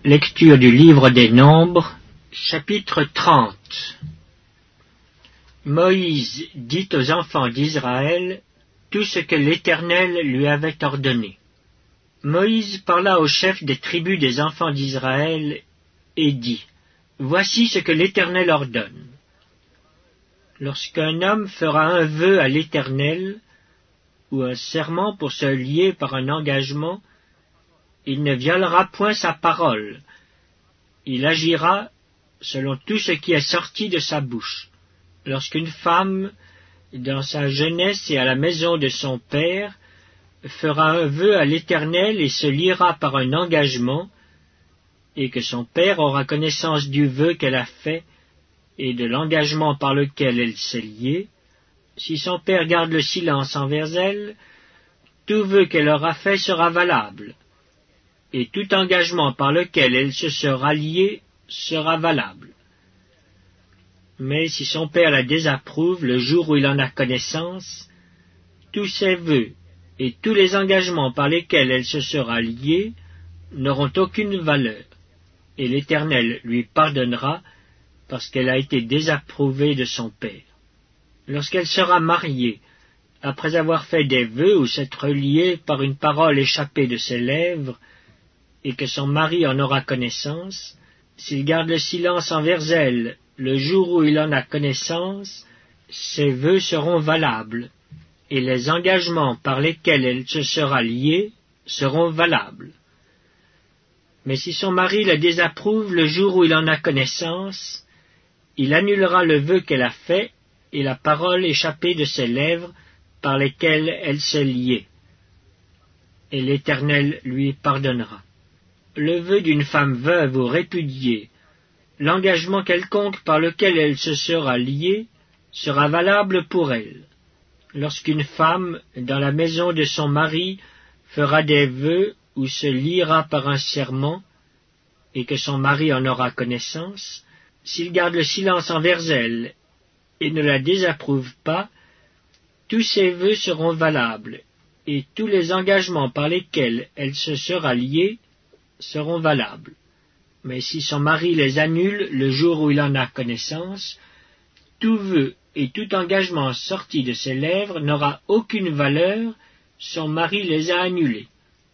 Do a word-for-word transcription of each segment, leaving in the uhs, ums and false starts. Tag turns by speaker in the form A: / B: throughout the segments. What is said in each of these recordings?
A: Lecture du livre des Nombres, chapitre trente. Moïse dit aux enfants d'Israël tout ce que l'Éternel lui avait ordonné. Moïse parla aux chefs des tribus des enfants d'Israël et dit, « Voici ce que l'Éternel ordonne. Lorsqu'un homme fera un vœu à l'Éternel, ou un serment pour se lier par un engagement, il ne violera point sa parole. Il agira selon tout ce qui est sorti de sa bouche. Lorsqu'une femme, dans sa jeunesse et à la maison de son père, fera un vœu à l'Éternel et se liera par un engagement, et que son père aura connaissance du vœu qu'elle a fait et de l'engagement par lequel elle s'est liée, si son père garde le silence envers elle, tout vœu qu'elle aura fait sera valable, et tout engagement par lequel elle se sera liée sera valable. Mais si son père la désapprouve le jour où il en a connaissance, tous ses vœux et tous les engagements par lesquels elle se sera liée n'auront aucune valeur, et l'Éternel lui pardonnera parce qu'elle a été désapprouvée de son père. Lorsqu'elle sera mariée, après avoir fait des vœux ou s'être liée par une parole échappée de ses lèvres, et que son mari en aura connaissance, s'il garde le silence envers elle le jour où il en a connaissance, ses vœux seront valables, et les engagements par lesquels elle se sera liée seront valables. Mais si son mari la désapprouve le jour où il en a connaissance, il annulera le vœu qu'elle a fait et la parole échappée de ses lèvres par lesquelles elle s'est liée, et l'Éternel lui pardonnera. Le vœu d'une femme veuve ou répudiée, l'engagement quelconque par lequel elle se sera liée, sera valable pour elle. Lorsqu'une femme, dans la maison de son mari, fera des vœux ou se liera par un serment, et que son mari en aura connaissance, s'il garde le silence envers elle et ne la désapprouve pas, tous ses vœux seront valables, et tous les engagements par lesquels elle se sera liée seront valables. Mais si son mari les annule le jour où il en a connaissance, tout vœu et tout engagement sorti de ses lèvres n'aura aucune valeur, son mari les a annulés,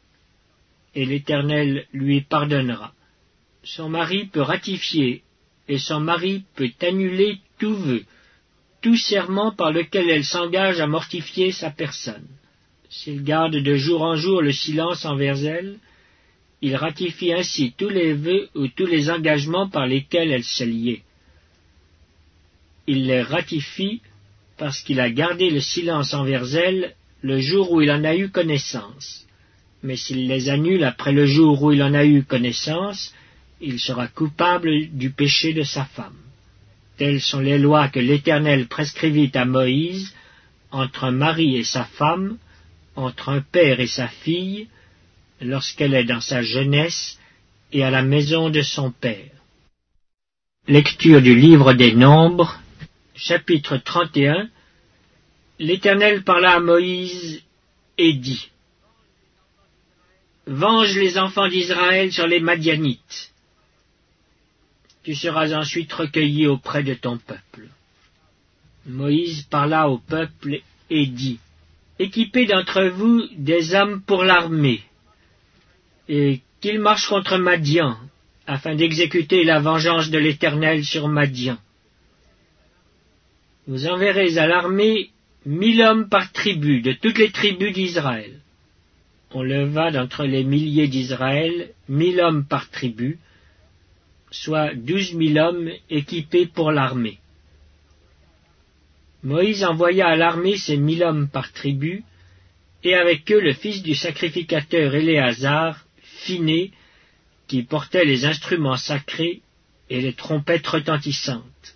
A: et l'Éternel lui pardonnera. Son mari peut ratifier, et son mari peut annuler tout vœu, tout serment par lequel elle s'engage à mortifier sa personne. S'il garde de jour en jour le silence envers elle, il ratifie ainsi tous les vœux ou tous les engagements par lesquels elle s'est liée. Il les ratifie parce qu'il a gardé le silence envers elle le jour où il en a eu connaissance. Mais s'il les annule après le jour où il en a eu connaissance, il sera coupable du péché de sa femme. Telles sont les lois que l'Éternel prescrivit à Moïse entre un mari et sa femme, entre un père et sa fille, lorsqu'elle est dans sa jeunesse et à la maison de son père. Lecture du livre des Nombres, chapitre trente et un. L'Éternel parla à Moïse et dit, « Venge les enfants d'Israël sur les Madianites. Tu seras ensuite recueilli auprès de ton peuple. » Moïse parla au peuple et dit, « Équipez d'entre vous des hommes pour l'armée, et qu'ils marchent contre Madian, afin d'exécuter la vengeance de l'Éternel sur Madian. Vous enverrez à l'armée mille hommes par tribu, de toutes les tribus d'Israël. » On leva d'entre les milliers d'Israël mille hommes par tribu, soit douze mille hommes équipés pour l'armée. Moïse envoya à l'armée ces mille hommes par tribu, et avec eux le fils du sacrificateur Éléazar, Phiné, qui portait les instruments sacrés et les trompettes retentissantes.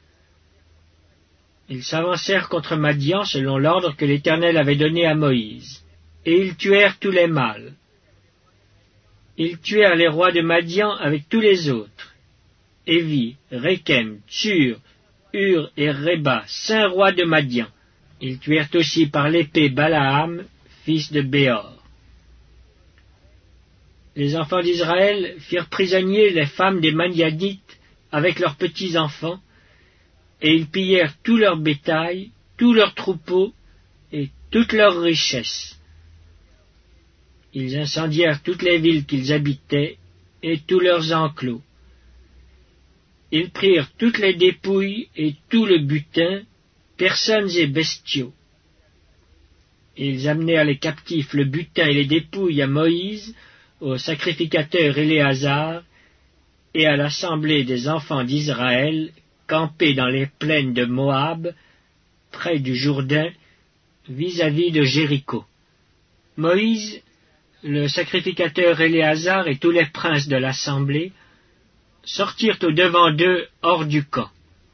A: Ils s'avancèrent contre Madian selon l'ordre que l'Éternel avait donné à Moïse, et ils tuèrent tous les mâles. Ils tuèrent les rois de Madian avec tous les autres, Évi, Rékem, Tsur, Hur et Réba, cinq rois de Madian. Ils tuèrent aussi par l'épée Balaam, fils de Béor. les enfants d'Israël firent prisonniers les femmes des Madianites avec leurs petits-enfants, et ils pillèrent tout leur bétail, tous leurs troupeaux et toutes leurs richesses. Ils incendièrent toutes les villes qu'ils habitaient et tous leurs enclos. Ils prirent toutes les dépouilles et tout le butin, personnes et bestiaux. Ils amenèrent les captifs, le butin et les dépouilles à Moïse, au sacrificateur Éléazar, et à l'assemblée des enfants d'Israël, campés dans les plaines de Moab, près du Jourdain, vis-à-vis de Jéricho. Moïse, le sacrificateur Éléazar et tous les princes de l'assemblée sortirent au-devant d'eux hors du camp.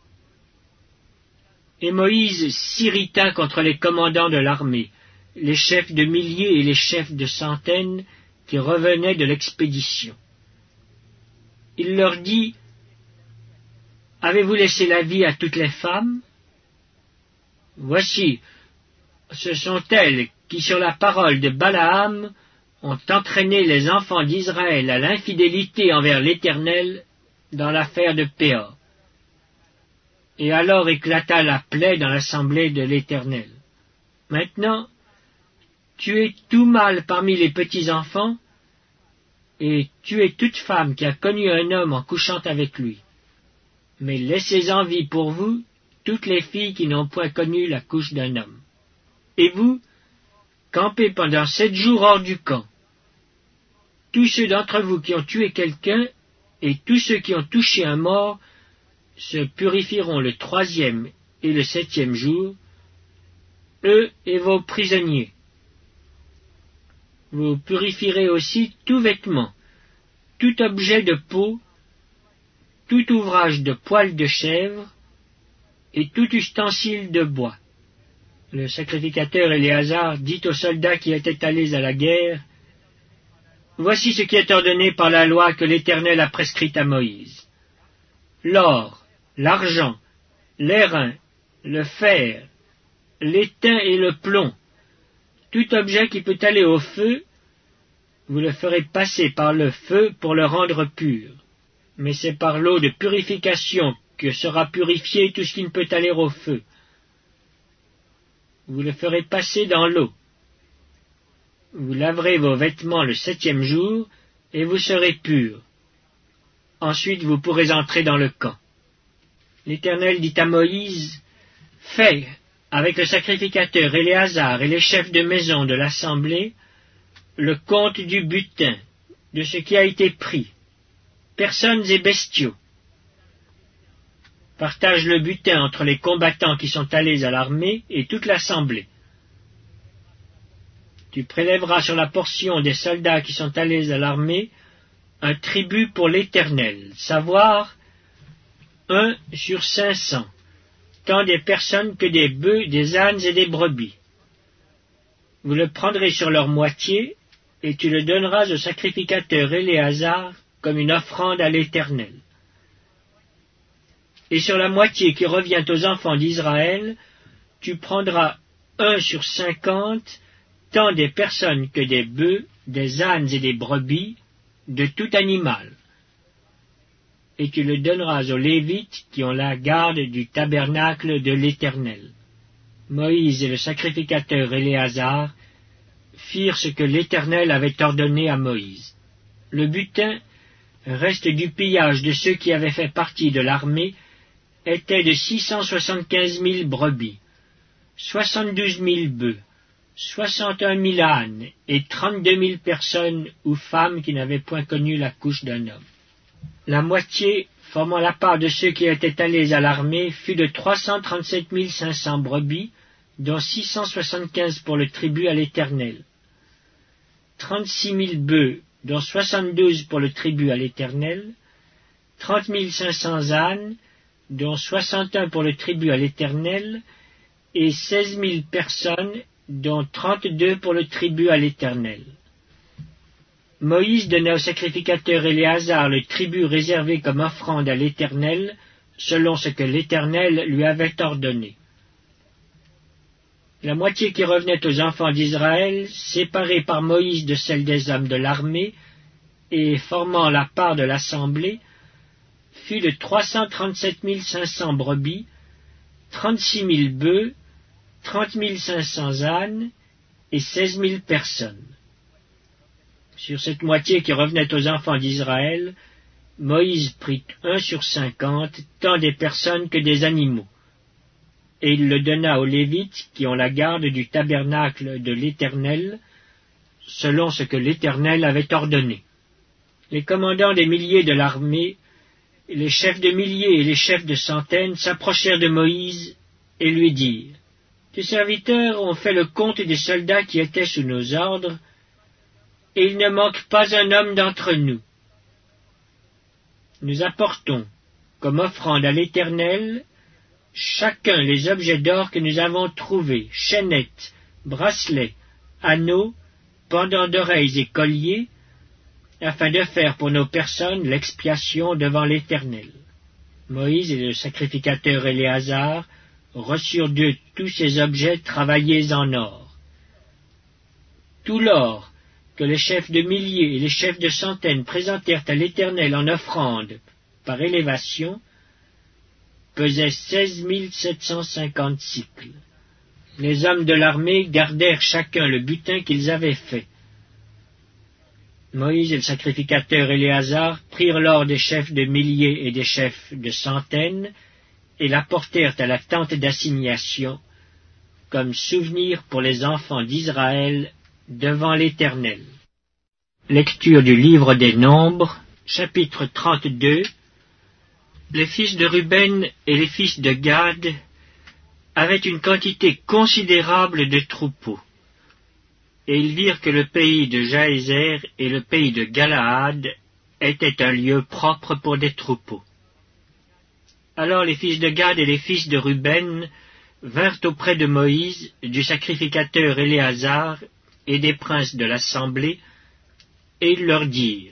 A: Et Moïse s'irrita contre les commandants de l'armée, les chefs de milliers et les chefs de centaines qui revenaient de l'expédition. Il leur dit, « Avez-vous laissé la vie à toutes les femmes? Voici, ce sont elles qui, sur la parole de Balaam, ont entraîné les enfants d'Israël à l'infidélité envers l'Éternel dans l'affaire de Péor. » Et alors éclata la plaie dans l'assemblée de l'Éternel. Maintenant, tuez tout mâle parmi les petits-enfants, et tuez toute femme qui a connu un homme en couchant avec lui. Mais laissez en vie pour vous toutes les filles qui n'ont point connu la couche d'un homme. Et vous, campez pendant sept jours hors du camp. Tous ceux d'entre vous qui ont tué quelqu'un, et tous ceux qui ont touché un mort, se purifieront le troisième et le septième jour, eux et vos prisonniers. Vous purifierez aussi tout vêtement, tout objet de peau, tout ouvrage de poil de chèvre, et tout ustensile de bois. Le sacrificateur Éléazar dit aux soldats qui étaient allés à la guerre, « Voici ce qui est ordonné par la loi que l'Éternel a prescrite à Moïse. L'or, l'argent, l'airain, le fer, l'étain et le plomb, tout objet qui peut aller au feu, vous le ferez passer par le feu pour le rendre pur. Mais c'est par l'eau de purification que sera purifié tout ce qui ne peut aller au feu. Vous le ferez passer dans l'eau. Vous laverez vos vêtements le septième jour, et vous serez purs. Ensuite vous pourrez entrer dans le camp. » L'Éternel dit à Moïse, « Fais, avec le sacrificateur Éléazar et les chefs de maison de l'assemblée, le compte du butin, de ce qui a été pris, personnes et bestiaux. Partage le butin entre les combattants qui sont allés à l'armée et toute l'assemblée. Tu prélèveras sur la portion des soldats qui sont allés à l'armée un tribut pour l'Éternel, savoir un sur cinq cents, tant des personnes que des bœufs, des ânes et des brebis. Vous le prendrez sur leur moitié, et tu le donneras au sacrificateur Éléazar comme une offrande à l'Éternel. Et sur la moitié qui revient aux enfants d'Israël, tu prendras un sur cinquante, tant des personnes que des bœufs, des ânes et des brebis, de tout animal. Et tu le donneras aux Lévites qui ont la garde du tabernacle de l'Éternel. Moïse et le sacrificateur Éléazar firent ce que l'Éternel avait ordonné à Moïse. Le butin, reste du pillage de ceux qui avaient fait partie de l'armée, était de six cent soixante-quinze mille brebis, soixante-douze mille bœufs, soixante et un mille ânes et trente-deux mille personnes ou femmes qui n'avaient point connu la couche d'un homme. La moitié, formant la part de ceux qui étaient allés à l'armée, fut de trois cent trente-sept mille cinq cents brebis, dont six cent soixante-quinze pour le tribut à l'Éternel, trente-six mille bœufs, dont soixante-douze pour le tribut à l'Éternel, trente mille cinq cents ânes, dont soixante et un pour le tribut à l'Éternel, et seize mille personnes, dont trente-deux pour le tribut à l'Éternel. Moïse donna au sacrificateur Éléazar le tribut réservé comme offrande à l'Éternel, selon ce que l'Éternel lui avait ordonné. La moitié qui revenait aux enfants d'Israël, séparée par Moïse de celle des hommes de l'armée, et formant la part de l'assemblée, fut de trois cent trente-sept mille cinq cents brebis, trente-six mille bœufs, trente mille cinq cents ânes et seize mille personnes. Sur cette moitié qui revenait aux enfants d'Israël, Moïse prit un sur cinquante, tant des personnes que des animaux. Et il le donna aux Lévites qui ont la garde du tabernacle de l'Éternel, selon ce que l'Éternel avait ordonné. Les commandants des milliers de l'armée, les chefs de milliers et les chefs de centaines s'approchèrent de Moïse et lui dirent, « Tes serviteurs ont fait le compte des soldats qui étaient sous nos ordres, et il ne manque pas un homme d'entre nous. Nous apportons, comme offrande à l'Éternel, chacun les objets d'or que nous avons trouvés, chaînettes, bracelets, anneaux, pendants d'oreilles et colliers, afin de faire pour nos personnes l'expiation devant l'Éternel. » Moïse et le sacrificateur Éléazar reçurent d'eux tous ces objets travaillés en or. Tout l'or que les chefs de milliers et les chefs de centaines présentèrent à l'Éternel en offrande par élévation pesait seize mille sept cent cinquante sicles. Les hommes de l'armée gardèrent chacun le butin qu'ils avaient fait. Moïse et le sacrificateur Éléazar prirent l'or des chefs de milliers et des chefs de centaines et l'apportèrent à la tente d'assignation comme souvenir pour les enfants d'Israël devant l'Éternel. Lecture du livre des Nombres, chapitre trente-deux. Les fils de Ruben et les fils de Gad avaient une quantité considérable de troupeaux. Et ils virent que le pays de Jaézer et le pays de Galaad étaient un lieu propre pour des troupeaux. Alors les fils de Gad et les fils de Ruben vinrent auprès de Moïse, du sacrificateur Éléazar et des princes de l'assemblée, et ils leur dirent,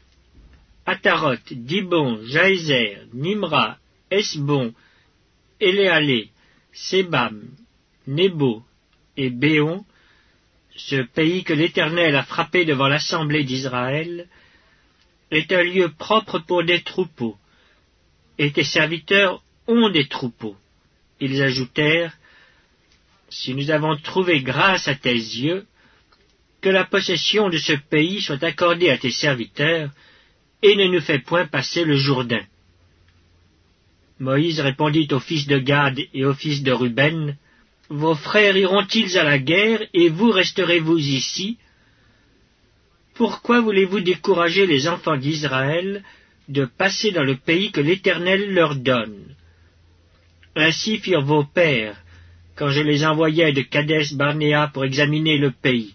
A: Ataroth, Dibon, Jaézer, Nimra, Esbon, Éléalé, Sébam, Nebo et Béon, ce pays que l'Éternel a frappé devant l'assemblée d'Israël, est un lieu propre pour des troupeaux, et tes serviteurs ont des troupeaux. Ils ajoutèrent, si nous avons trouvé grâce à tes yeux, que la possession de ce pays soit accordée à tes serviteurs, et ne nous fais point passer le Jourdain. Moïse répondit aux fils de Gad et aux fils de Ruben, Vos frères iront-ils à la guerre, et vous resterez-vous ici? Pourquoi voulez-vous décourager les enfants d'Israël de passer dans le pays que l'Éternel leur donne? Ainsi firent vos pères, quand je les envoyais de Kadès-Barnéa pour examiner le pays.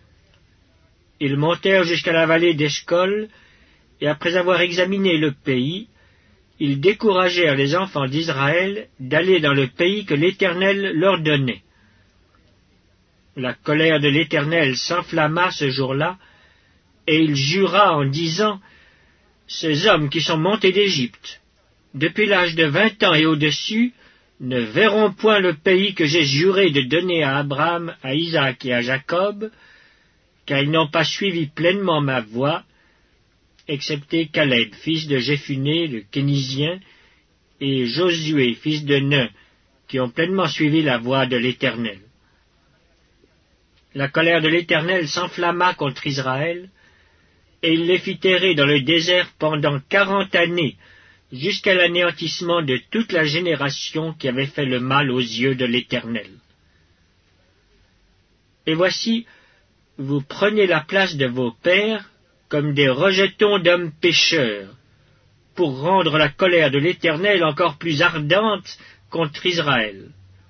A: Ils montèrent jusqu'à la vallée d'Eshcol, et après avoir examiné le pays, ils découragèrent les enfants d'Israël d'aller dans le pays que l'Éternel leur donnait. La colère de l'Éternel s'enflamma ce jour-là, et il jura en disant, « Ces hommes qui sont montés d'Égypte, depuis l'âge de vingt ans et au-dessus, ne verront point le pays que j'ai juré de donner à Abraham, à Isaac et à Jacob, car ils n'ont pas suivi pleinement ma voie, excepté Caleb, fils de Jéphuné, le Kénizien, et Josué, fils de Nun, qui ont pleinement suivi la voie de l'Éternel. » La colère de l'Éternel s'enflamma contre Israël, et il les fit errer dans le désert pendant quarante années, jusqu'à l'anéantissement de toute la génération qui avait fait le mal aux yeux de l'Éternel. Et voici, vous prenez la place de vos pères, comme des rejetons d'hommes pécheurs, pour rendre la colère de l'Éternel encore plus ardente contre Israël.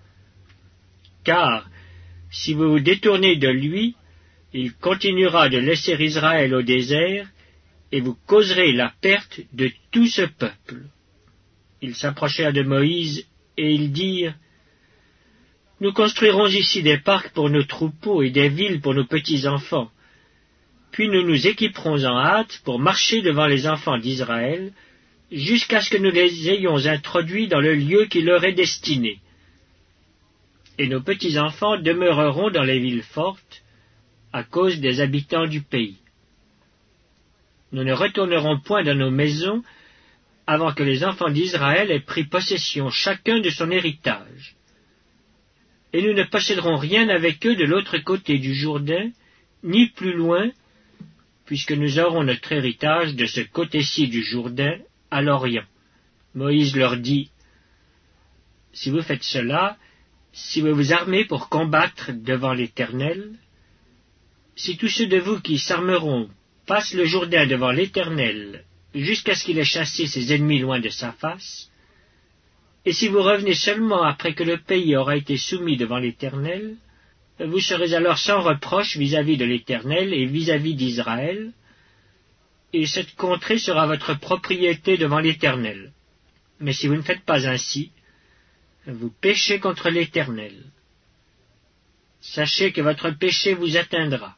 A: Car, si vous vous détournez de lui, il continuera de laisser Israël au désert, et vous causerez la perte de tout ce peuple. Ils s'approchèrent de Moïse, et ils dirent, « Nous construirons ici des parcs pour nos troupeaux et des villes pour nos petits-enfants. Puis nous nous équiperons en hâte pour marcher devant les enfants d'Israël, jusqu'à ce que nous les ayons introduits dans le lieu qui leur est destiné. Et nos petits-enfants demeureront dans les villes fortes, à cause des habitants du pays. » Nous ne retournerons point dans nos maisons avant que les enfants d'Israël aient pris possession chacun de son héritage. Et nous ne posséderons rien avec eux de l'autre côté du Jourdain, ni plus loin, puisque nous aurons notre héritage de ce côté-ci du Jourdain, à l'Orient. Moïse leur dit, « Si vous faites cela, si vous vous armez pour combattre devant l'Éternel, si tous ceux de vous qui s'armeront passent le Jourdain devant l'Éternel, jusqu'à ce qu'il ait chassé ses ennemis loin de sa face, et si vous revenez seulement après que le pays aura été soumis devant l'Éternel, vous serez alors sans reproche vis-à-vis de l'Éternel et vis-à-vis d'Israël, et cette contrée sera votre propriété devant l'Éternel. Mais si vous ne faites pas ainsi, vous péchez contre l'Éternel. Sachez que votre péché vous atteindra.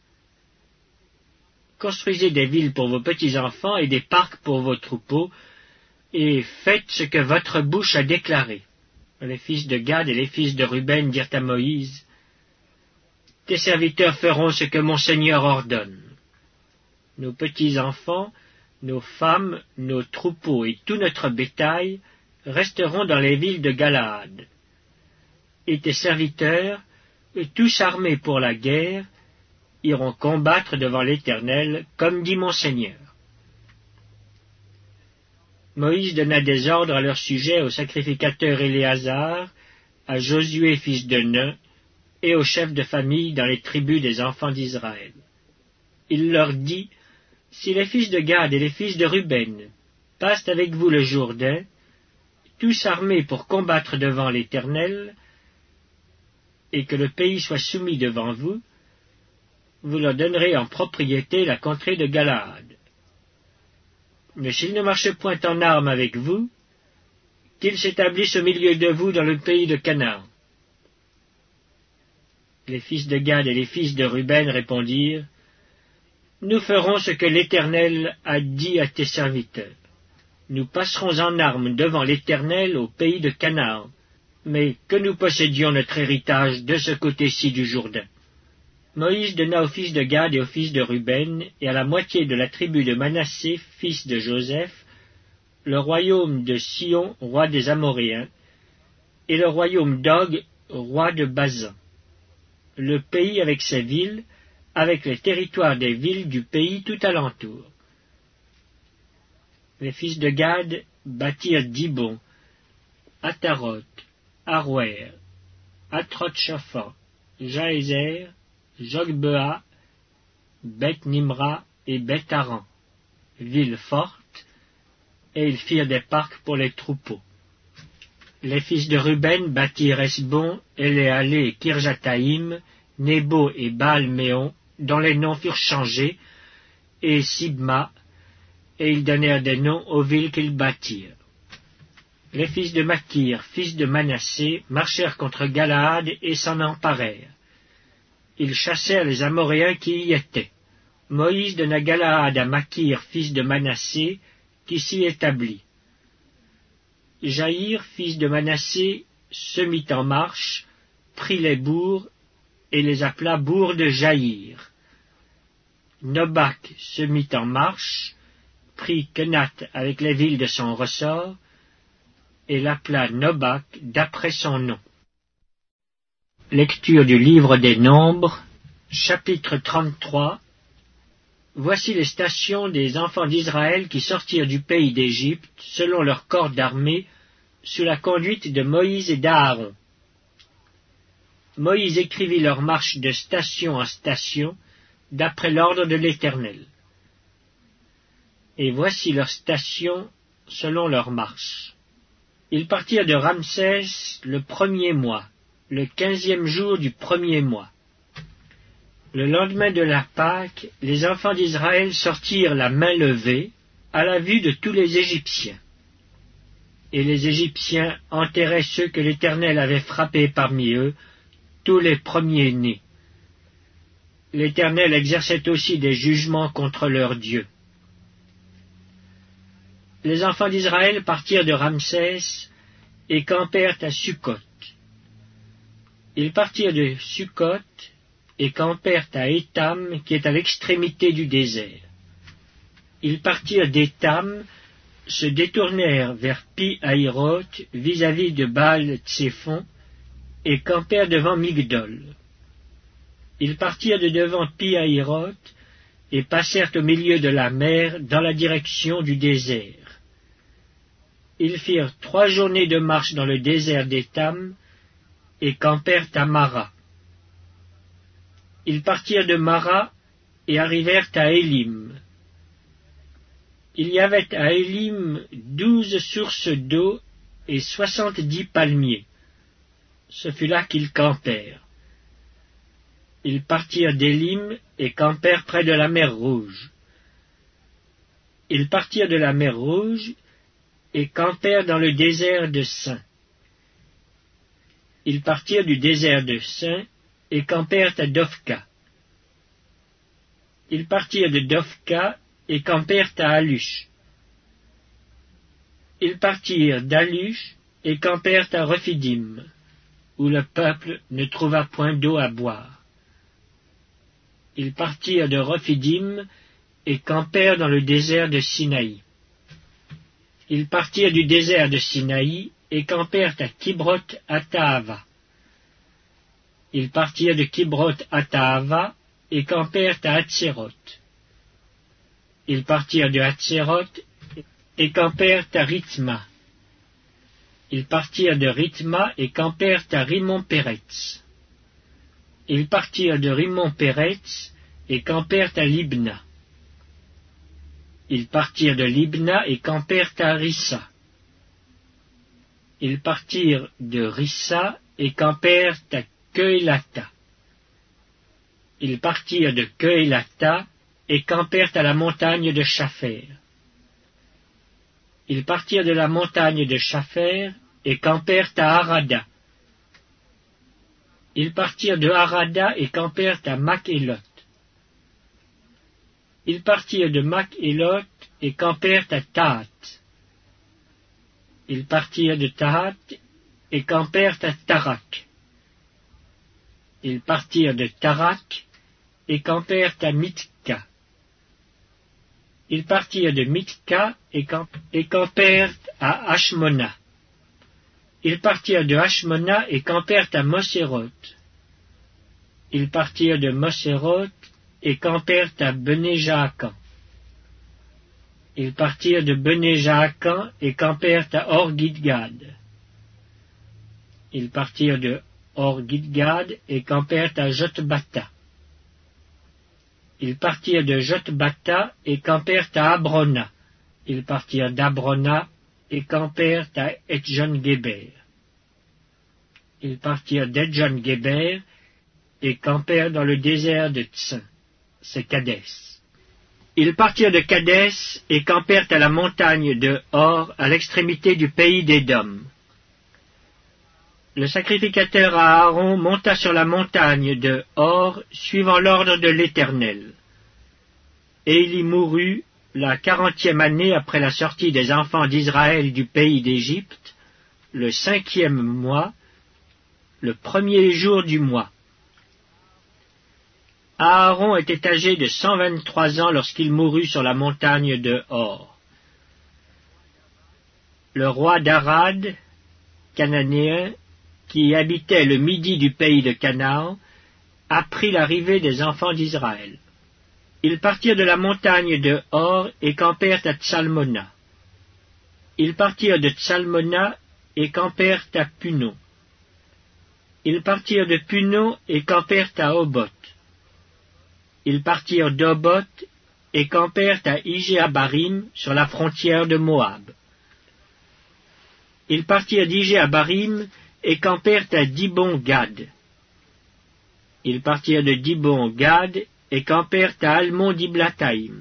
A: Construisez des villes pour vos petits-enfants et des parcs pour vos troupeaux, et faites ce que votre bouche a déclaré. » Les fils de Gad et les fils de Ruben dirent à Moïse, « Tes serviteurs feront ce que mon Seigneur ordonne. Nos petits-enfants, nos femmes, nos troupeaux et tout notre bétail resteront dans les villes de Galaad. Et tes serviteurs, tous armés pour la guerre, iront combattre devant l'Éternel, comme dit mon Seigneur. » Moïse donna des ordres à leur sujet au sacrificateur Éléazar, à Josué fils de Nun, et aux chefs de famille dans les tribus des enfants d'Israël. Il leur dit, « Si les fils de Gad et les fils de Ruben passent avec vous le Jourdain, tous armés pour combattre devant l'Éternel, et que le pays soit soumis devant vous, vous leur donnerez en propriété la contrée de Galaad. Mais s'ils ne marchent point en armes avec vous, qu'ils s'établissent au milieu de vous dans le pays de Canaan. » Les fils de Gad et les fils de Ruben répondirent, « Nous ferons ce que l'Éternel a dit à tes serviteurs. Nous passerons en armes devant l'Éternel au pays de Canaan, mais que nous possédions notre héritage de ce côté-ci du Jourdain. » Moïse donna aux fils de Gad et aux fils de Ruben, et à la moitié de la tribu de Manassé, fils de Joseph, le royaume de Sion, roi des Amoréens, et le royaume d'Og, roi de Basan, le pays avec ses villes, avec les territoires des villes du pays tout alentour. Les fils de Gad bâtirent Dibon, Ataroth, Aroer, Atroth-Shaphan, Jaézer, Jogbea, Beth-Nimra et Beth-Aran, villes fortes, et ils firent des parcs pour les troupeaux. Les fils de Ruben bâtirent Esbon, Éléalé et Kirjataïm, Nebo et Baal-Méon, dont les noms furent changés, et Sibma, et ils donnèrent des noms aux villes qu'ils bâtirent. Les fils de Makir, fils de Manassé, marchèrent contre Galaad et s'en emparèrent. Ils chassèrent les Amoréens qui y étaient. Moïse donna Galaad à Makir, fils de Manassé, qui s'y établit. Jaïr, fils de Manassé, se mit en marche, prit les bourgs, et les appela bourgs de Jaïr. Nobac se mit en marche, prit Kenat avec les villes de son ressort, et l'appela Nobac d'après son nom. Lecture du livre des Nombres, chapitre trente-trois. Voici les stations des enfants d'Israël qui sortirent du pays d'Égypte, selon leur corps d'armée, sous la conduite de Moïse et d'Aaron. Moïse écrivit leur marche de station en station, d'après l'ordre de l'Éternel. Et voici leurs stations selon leur marche. Ils partirent de Ramsès le premier mois, le quinzième jour du premier mois. Le lendemain de la Pâque, les enfants d'Israël sortirent la main levée, à la vue de tous les Égyptiens. Et les Égyptiens enterraient ceux que l'Éternel avait frappés parmi eux, tous les premiers-nés. L'Éternel exerçait aussi des jugements contre leurs dieux. Les enfants d'Israël partirent de Ramsès et campèrent à Sukkot. Ils partirent de Sukkot et campèrent à Étam, qui est à l'extrémité du désert. Ils partirent d'Étam, se détournèrent vers Pi-Hahiroth, vis-à-vis de Baal-Tséphon, et campèrent devant Migdol. Ils partirent de devant Pi-Hahiroth, et passèrent au milieu de la mer, dans la direction du désert. Ils firent trois journées de marche dans le désert d'Étam, et campèrent à Mara. Ils partirent de Mara, et arrivèrent à Élim. Il y avait à Élim douze sources d'eau et soixante-dix palmiers. Ce fut là qu'ils campèrent. Ils partirent d'Élim et campèrent près de la mer Rouge. Ils partirent de la mer Rouge et campèrent dans le désert de Sin. Ils partirent du désert de Sin et campèrent à Dophka. Ils partirent de Dophka et campèrent à Alush. Ils partirent d'Alush et campèrent à Rephidim, où le peuple ne trouva point d'eau à boire. Ils partirent de Rephidim et campèrent dans le désert de Sinaï. Ils partirent du désert de Sinaï et campèrent à Kibroth-Hattaava. Ils partirent de Kibroth-Hattaava et campèrent à Hatséroth. Ils partirent de Hatséroth et campèrent à Rithma. Ils partirent de Rithma et campèrent à Rimon-Péretz. Ils partirent de Rimon-Péretz et campèrent à Libna. Ils partirent de Libna et campèrent à Rissa. Ils partirent de Rissa et campèrent à Kehelata. Ils partirent de Kehelata et campèrent à la montagne de Shapher. Ils partirent de la montagne de Shapher et campèrent à Harada. Ils partirent de Harada et campèrent à Makhelot. Ils partirent de Makhelot et campèrent à Tahat. Ils partirent de Tahat et campèrent à Tarak. Ils partirent de Tarak et campèrent à Mitka. Ils partirent de Mitka et, camp et campèrent à Hashmona. Ils partirent de Hashmona et campèrent à Moséroth. Ils partirent de Moséroth et campèrent à Bené-Jaakan. Ils partirent de Bené-Jaakan et campèrent à Or-Gidgad. Ils partirent de Or-Gidgad et campèrent à Jotbata. Ils partirent de Jotbata et campèrent à Abrona. Ils partirent d'Abrona et campèrent à Etjon-Géber. Ils partirent d'Etjon-Géber et campèrent dans le désert de Tsin, c'est Kadès. Ils partirent de Kadès et campèrent à la montagne de Hor, à l'extrémité du pays d'Édom. Le sacrificateur Aaron monta sur la montagne de Hor, suivant l'ordre de l'Éternel. Et il y mourut la quarantième année après la sortie des enfants d'Israël du pays d'Égypte, le cinquième mois, le premier jour du mois. Aaron était âgé de cent vingt-trois ans lorsqu'il mourut sur la montagne de Hor. Le roi d'Arad, cananéen, qui habitait le midi du pays de Canaan, apprit l'arrivée des enfants d'Israël. Ils partirent de la montagne de Hor et campèrent à Tsalmona. Ils partirent de Tsalmona et campèrent à Punon. Ils partirent de Punon et campèrent à Oboth. Ils partirent d'Oboth et campèrent à Ijé-Abarim sur la frontière de Moab. Ils partirent d'Ijé-Abarim et campèrent à Dibon-Gad. Ils partirent de Dibon-Gad et campèrent à Almon-Diblathaïm.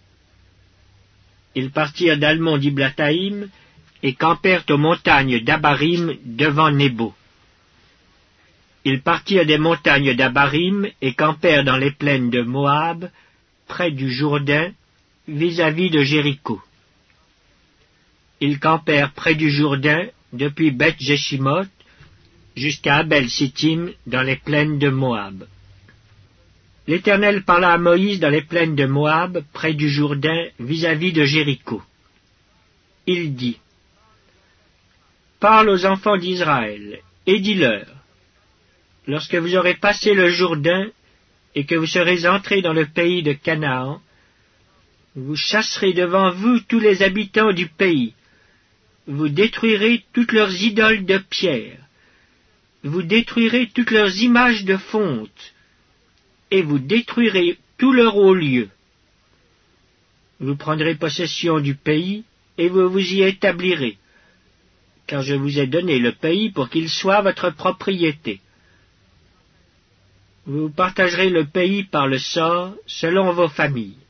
A: Ils partirent d'Almon-Diblathaïm et campèrent aux montagnes d'Abarim devant Nebo. Ils partirent des montagnes d'Abarim et campèrent dans les plaines de Moab, près du Jourdain, vis-à-vis de Jéricho. Ils campèrent près du Jourdain, depuis Beth-Jeshimoth, jusqu'à Abel-Sittim, dans les plaines de Moab. L'Éternel parla à Moïse dans les plaines de Moab, près du Jourdain, vis-à-vis de Jéricho. Il dit, « Parle aux enfants d'Israël, et dis-leur, lorsque vous aurez passé le Jourdain, et que vous serez entrés dans le pays de Canaan, vous chasserez devant vous tous les habitants du pays, vous détruirez toutes leurs idoles de pierre, vous détruirez toutes leurs images de fonte, et vous détruirez tous leurs hauts lieux. Vous prendrez possession du pays, et vous vous y établirez, car je vous ai donné le pays pour qu'il soit votre propriété. Vous partagerez le pays par le sort, selon vos familles.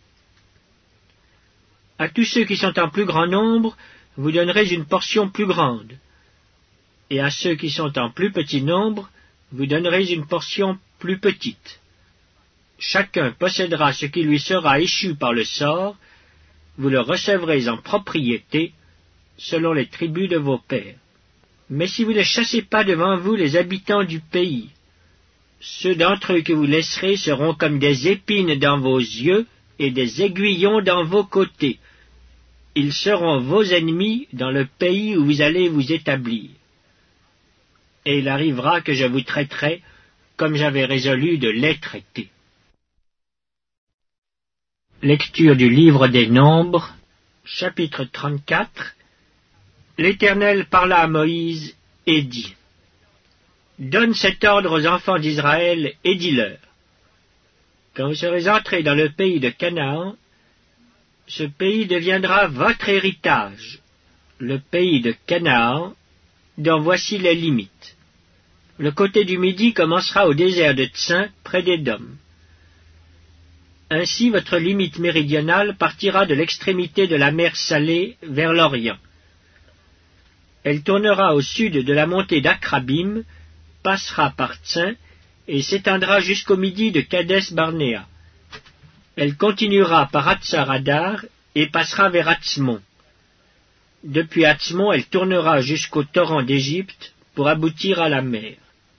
A: À tous ceux qui sont en plus grand nombre, vous donnerez une portion plus grande, et à ceux qui sont en plus petit nombre, vous donnerez une portion plus petite. Chacun possédera ce qui lui sera échu par le sort, vous le recevrez en propriété, selon les tribus de vos pères. Mais si vous ne chassez pas devant vous les habitants du pays, ceux d'entre eux que vous laisserez seront comme des épines dans vos yeux et des aiguillons dans vos côtés. Ils seront vos ennemis dans le pays où vous allez vous établir. Et il arrivera que je vous traiterai comme j'avais résolu de les traiter. Lecture du livre des Nombres, chapitre trente-quatre. L'Éternel parla à Moïse et dit, « Donne cet ordre aux enfants d'Israël et dis-leur, quand vous serez entrés dans le pays de Canaan, ce pays deviendra votre héritage, le pays de Canaan, dont voici les limites. Le côté du midi commencera au désert de Tsin, près d'Édom. Ainsi votre limite méridionale partira de l'extrémité de la mer Salée vers l'Orient. Elle tournera au sud de la montée d'Akrabim, passera par Tsin et s'étendra jusqu'au midi de Kadès Barnéa. Elle continuera par Hatsar-Adar et passera vers Atzmon. Depuis Atzmon, elle tournera jusqu'au torrent d'Égypte pour aboutir à la mer.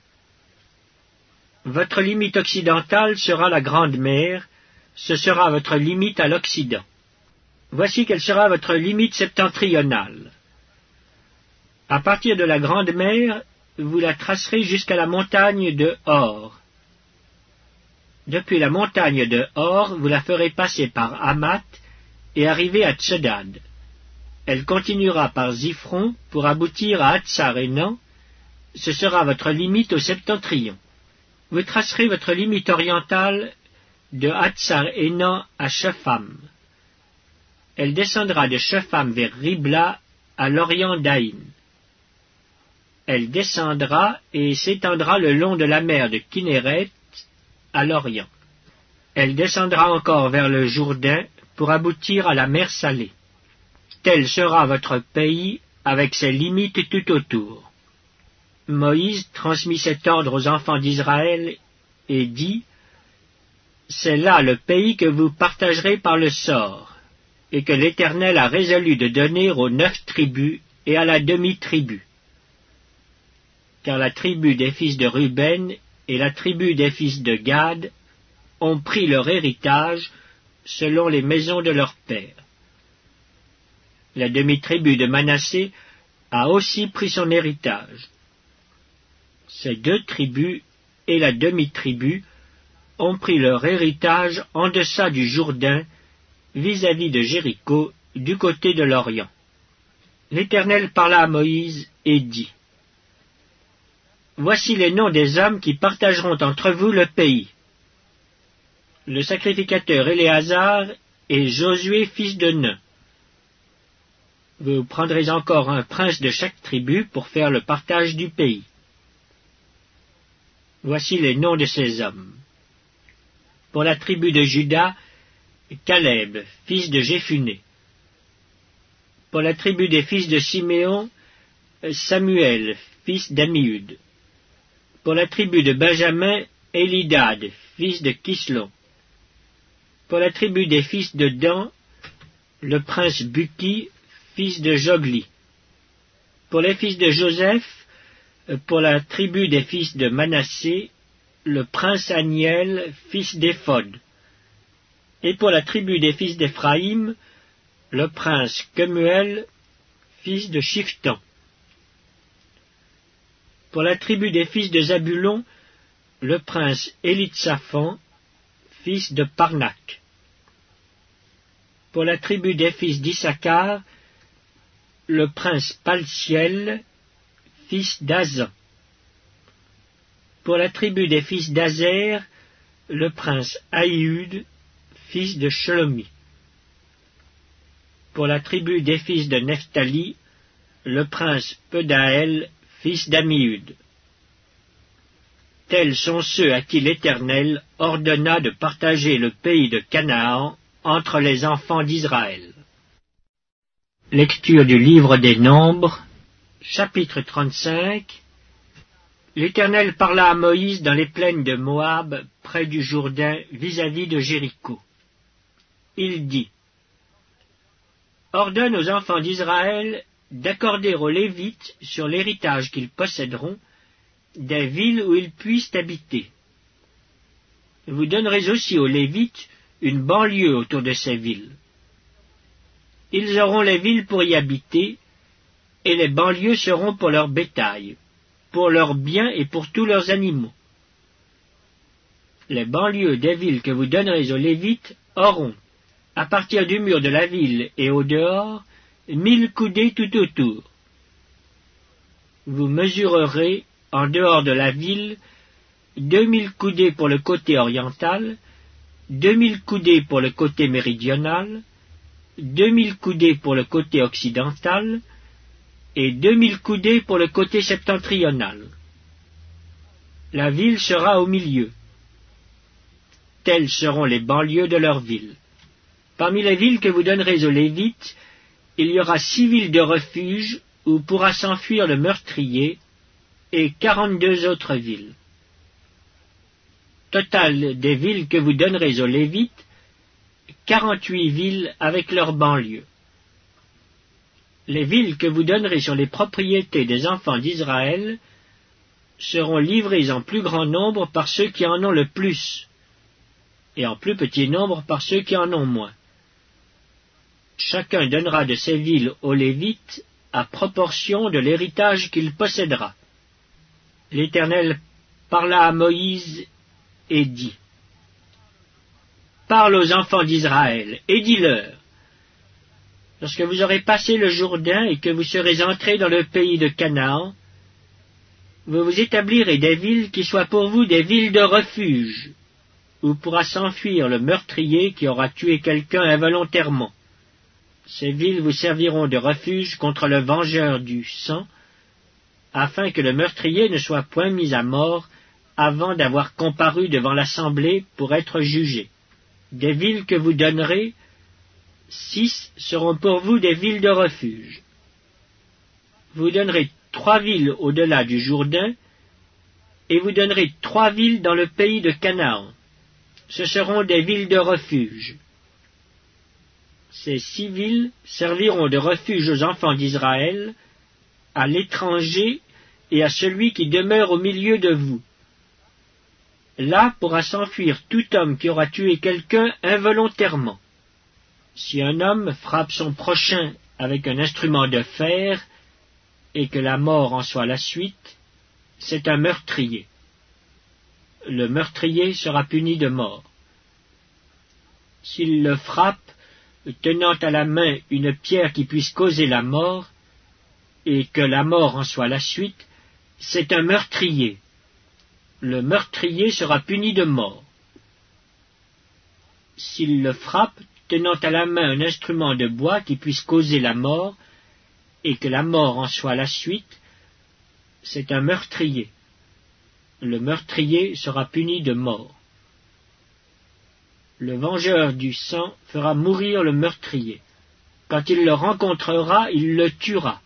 A: Votre limite occidentale sera la Grande Mer, ce sera votre limite à l'Occident. Voici quelle sera votre limite septentrionale. À partir de la Grande Mer, vous la tracerez jusqu'à la montagne de Hor. Depuis la montagne de Hor, vous la ferez passer par Hamath et arriver à Tsedad. Elle continuera par Ziphron pour aboutir à Hatsar-Enan. Ce sera votre limite au septentrion. Vous tracerez votre limite orientale de Hatsar-Enan à Shepham. Elle descendra de Shepham vers Ribla à l'orient d'Aïn. Elle descendra et s'étendra le long de la mer de Kinneret à l'orient. Elle descendra encore vers le Jourdain pour aboutir à la mer Salée. Tel sera votre pays avec ses limites tout autour. Moïse transmit cet ordre aux enfants d'Israël et dit, « C'est là le pays que vous partagerez par le sort, et que l'Éternel a résolu de donner aux neuf tribus et à la demi-tribu. Car la tribu des fils de Ruben et la tribu des fils de Gad ont pris leur héritage selon les maisons de leurs pères. La demi-tribu de Manassé a aussi pris son héritage. Ces deux tribus et la demi-tribu ont pris leur héritage en deçà du Jourdain, vis-à-vis de Jéricho, du côté de l'Orient. L'Éternel parla à Moïse et dit, « Voici les noms des hommes qui partageront entre vous le pays. Le sacrificateur Éléazar et Josué fils de Nun. Vous prendrez encore un prince de chaque tribu pour faire le partage du pays. Voici les noms de ces hommes. Pour la tribu de Juda, Caleb, fils de Jéphuné. Pour la tribu des fils de Siméon, Samuel, fils d'Amiud. Pour la tribu de Benjamin, Élidad, fils de Kislon. Pour la tribu des fils de Dan, le prince Buki, fils de Jogli. Pour les fils de Joseph, pour la tribu des fils de Manassé, le prince Aniel, fils d'Éphod. Et pour la tribu des fils d'Éphraïm, le prince Kemuel, fils de Shiftan. Pour la tribu des fils de Zabulon, le prince Élitsaphan, fils de Parnak. Pour la tribu des fils d'Issachar, le prince Paltiel, fils d'Azan. Pour la tribu des fils d'Azer, le prince Aïhud, fils de Shlomi. Pour la tribu des fils de Nephtali, le prince Pedaël, fils d'Amihud. Tels sont ceux à qui l'Éternel ordonna de partager le pays de Canaan entre les enfants d'Israël. Lecture du livre des Nombres, chapitre trente-cinq. L'Éternel parla à Moïse dans les plaines de Moab, près du Jourdain, vis-à-vis de Jéricho. Il dit, « Ordonne aux enfants d'Israël d'accorder aux Lévites, sur l'héritage qu'ils posséderont, des villes où ils puissent habiter. Vous donnerez aussi aux Lévites une banlieue autour de ces villes. Ils auront les villes pour y habiter, et les banlieues seront pour leur bétail, pour leurs biens et pour tous leurs animaux. Les banlieues des villes que vous donnerez aux Lévites auront, à partir du mur de la ville et au dehors, mille coudées tout autour. Vous mesurerez, en dehors de la ville, deux mille coudées pour le côté oriental, deux mille coudées pour le côté méridional, deux mille coudées pour le côté occidental, et deux mille coudées pour le côté septentrional. La ville sera au milieu. Telles seront les banlieues de leur ville. Parmi les villes que vous donnerez aux Lévites, il y aura six villes de refuge où pourra s'enfuir le meurtrier, et quarante-deux autres villes. Total des villes que vous donnerez aux Lévites, quarante-huit villes avec leurs banlieues. Les villes que vous donnerez sur les propriétés des enfants d'Israël seront livrées en plus grand nombre par ceux qui en ont le plus, et en plus petit nombre par ceux qui en ont moins. Chacun donnera de ces villes aux Lévites à proportion de l'héritage qu'il possédera. L'Éternel parla à Moïse et dit, « Parle aux enfants d'Israël et dis-leur, lorsque vous aurez passé le Jourdain et que vous serez entrés dans le pays de Canaan, vous vous établirez des villes qui soient pour vous des villes de refuge, où pourra s'enfuir le meurtrier qui aura tué quelqu'un involontairement. Ces villes vous serviront de refuge contre le vengeur du sang, afin que le meurtrier ne soit point mis à mort avant d'avoir comparu devant l'assemblée pour être jugé. Des villes que vous donnerez, six seront pour vous des villes de refuge. Vous donnerez trois villes au-delà du Jourdain, et vous donnerez trois villes dans le pays de Canaan. Ce seront des villes de refuge. Ces six villes serviront de refuge aux enfants d'Israël, à l'étranger et à celui qui demeure au milieu de vous. Là pourra s'enfuir tout homme qui aura tué quelqu'un involontairement. Si un homme frappe son prochain avec un instrument de fer, et que la mort en soit la suite, c'est un meurtrier. Le meurtrier sera puni de mort. S'il le frappe, tenant à la main une pierre qui puisse causer la mort, et que la mort en soit la suite, c'est un meurtrier. Le meurtrier sera puni de mort. S'il le frappe, tenant à la main un instrument de bois qui puisse causer la mort, et que la mort en soit la suite, c'est un meurtrier. Le meurtrier sera puni de mort. Le vengeur du sang fera mourir le meurtrier. Quand il le rencontrera, il le tuera.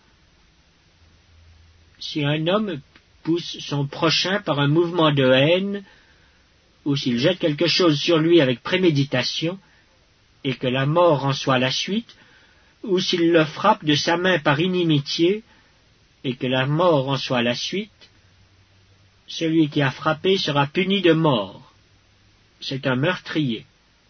A: Si un homme pousse son prochain par un mouvement de haine, ou s'il jette quelque chose sur lui avec préméditation, et que la mort en soit la suite, ou s'il le frappe de sa main par inimitié, et que la mort en soit la suite, celui qui a frappé sera puni de mort. C'est un meurtrier.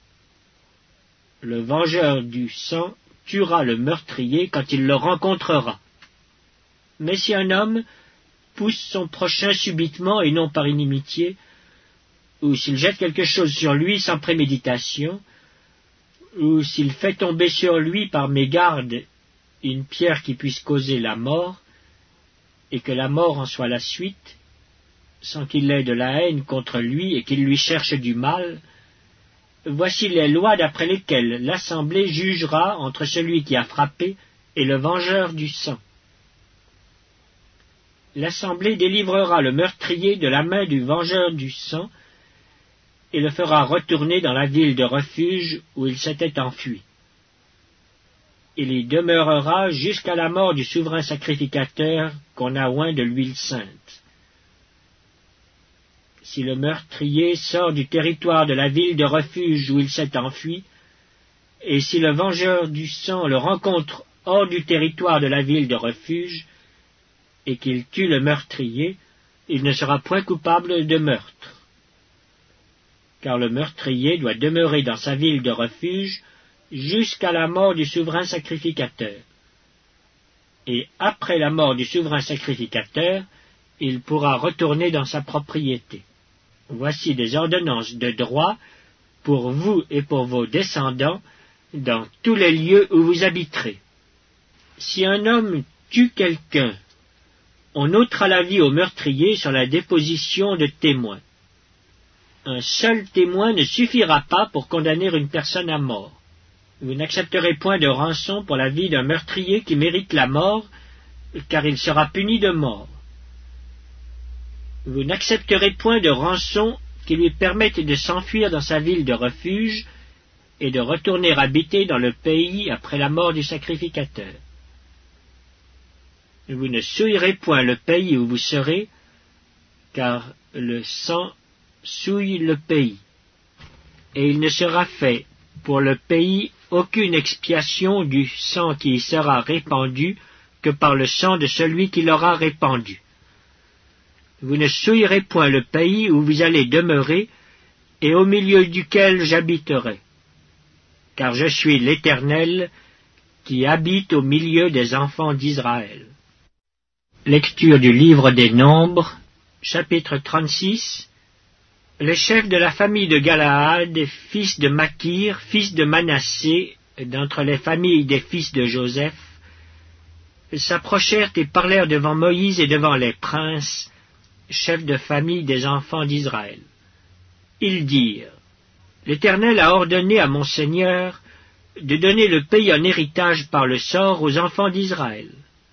A: Le vengeur du sang tuera le meurtrier quand il le rencontrera. Mais si un homme pousse son prochain subitement et non par inimitié, ou s'il jette quelque chose sur lui sans préméditation, ou s'il fait tomber sur lui par mégarde une pierre qui puisse causer la mort, et que la mort en soit la suite, sans qu'il ait de la haine contre lui et qu'il lui cherche du mal, voici les lois d'après lesquelles l'Assemblée jugera entre celui qui a frappé et le vengeur du sang. L'Assemblée délivrera le meurtrier de la main du vengeur du sang et le fera retourner dans la ville de refuge où il s'était enfui. Il y demeurera jusqu'à la mort du souverain sacrificateur qu'on a oint de l'huile sainte. Si le meurtrier sort du territoire de la ville de refuge où il s'est enfui, et si le vengeur du sang le rencontre hors du territoire de la ville de refuge, et qu'il tue le meurtrier, il ne sera point coupable de meurtre. Car le meurtrier doit demeurer dans sa ville de refuge jusqu'à la mort du souverain sacrificateur. Et après la mort du souverain sacrificateur, il pourra retourner dans sa propriété. Voici des ordonnances de droit pour vous et pour vos descendants dans tous les lieux où vous habiterez. Si un homme tue quelqu'un, on ôtera la vie au meurtrier sur la déposition de témoins. Un seul témoin ne suffira pas pour condamner une personne à mort. Vous n'accepterez point de rançon pour la vie d'un meurtrier qui mérite la mort, car il sera puni de mort. Vous n'accepterez point de rançon qui lui permette de s'enfuir dans sa ville de refuge et de retourner habiter dans le pays après la mort du sacrificateur. Vous ne souillerez point le pays où vous serez, car le sang souille le pays, et il ne sera fait pour le pays aucune expiation du sang qui y sera répandu que par le sang de celui qui l'aura répandu. Vous ne souillerez point le pays où vous allez demeurer et au milieu duquel j'habiterai, car je suis l'Éternel qui habite au milieu des enfants d'Israël. Lecture du livre des Nombres, chapitre trente-six. Les chefs de la famille de Galaad, fils de Makir, fils de Manassé, d'entre les familles des fils de Joseph, s'approchèrent et parlèrent devant Moïse et devant les princes, chefs de famille des enfants d'Israël. Ils dirent, « L'Éternel a ordonné à mon Seigneur de donner le pays en héritage par le sort aux enfants d'Israël.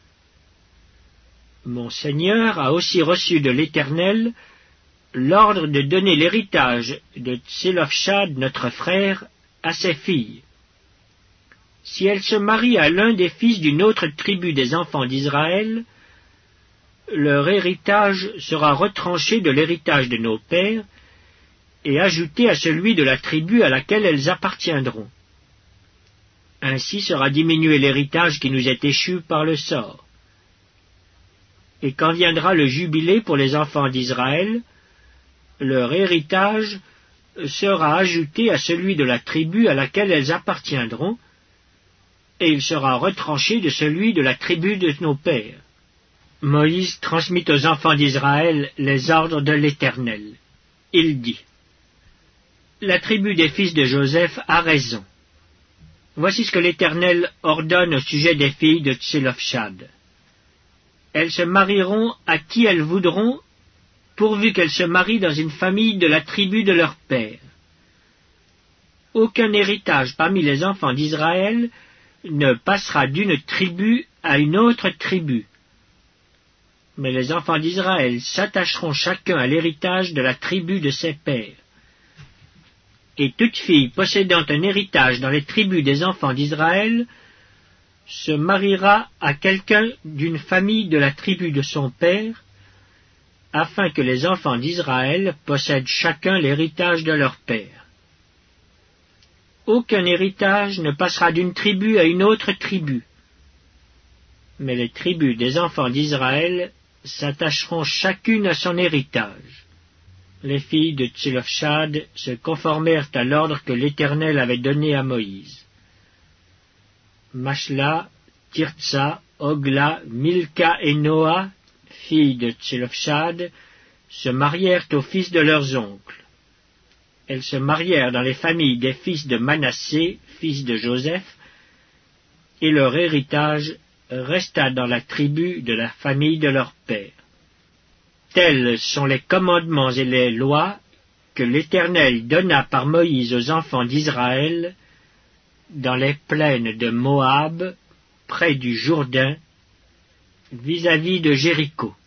A: Mon Seigneur a aussi reçu de l'Éternel l'ordre de donner l'héritage de Tselophshad, notre frère, à ses filles. Si elle se marie à l'un des fils d'une autre tribu des enfants d'Israël, leur héritage sera retranché de l'héritage de nos pères et ajouté à celui de la tribu à laquelle elles appartiendront. Ainsi sera diminué l'héritage qui nous est échu par le sort. Et quand viendra le jubilé pour les enfants d'Israël, leur héritage sera ajouté à celui de la tribu à laquelle elles appartiendront, et il sera retranché de celui de la tribu de nos pères. » Moïse transmit aux enfants d'Israël les ordres de l'Éternel. Il dit, « La tribu des fils de Joseph a raison. Voici ce que l'Éternel ordonne au sujet des filles de Tselophshad. Elles se marieront à qui elles voudront, pourvu qu'elles se marient dans une famille de la tribu de leur père. Aucun héritage parmi les enfants d'Israël ne passera d'une tribu à une autre tribu. Mais les enfants d'Israël s'attacheront chacun à l'héritage de la tribu de ses pères. Et toute fille possédant un héritage dans les tribus des enfants d'Israël se mariera à quelqu'un d'une famille de la tribu de son père, afin que les enfants d'Israël possèdent chacun l'héritage de leur père. Aucun héritage ne passera d'une tribu à une autre tribu, mais les tribus des enfants d'Israël s'attacheront chacune à son héritage. Les filles de Tselofchad se conformèrent à l'ordre que l'Éternel avait donné à Moïse. Machla, Tirtsa, Ogla, Milka et Noa, filles de Tselofchad, se marièrent aux fils de leurs oncles. Elles se marièrent dans les familles des fils de Manassé, fils de Joseph, et leur héritage resta dans la tribu de la famille de leur père. Tels sont les commandements et les lois que l'Éternel donna par Moïse aux enfants d'Israël dans les plaines de Moab, près du Jourdain, vis-à-vis de Jéricho.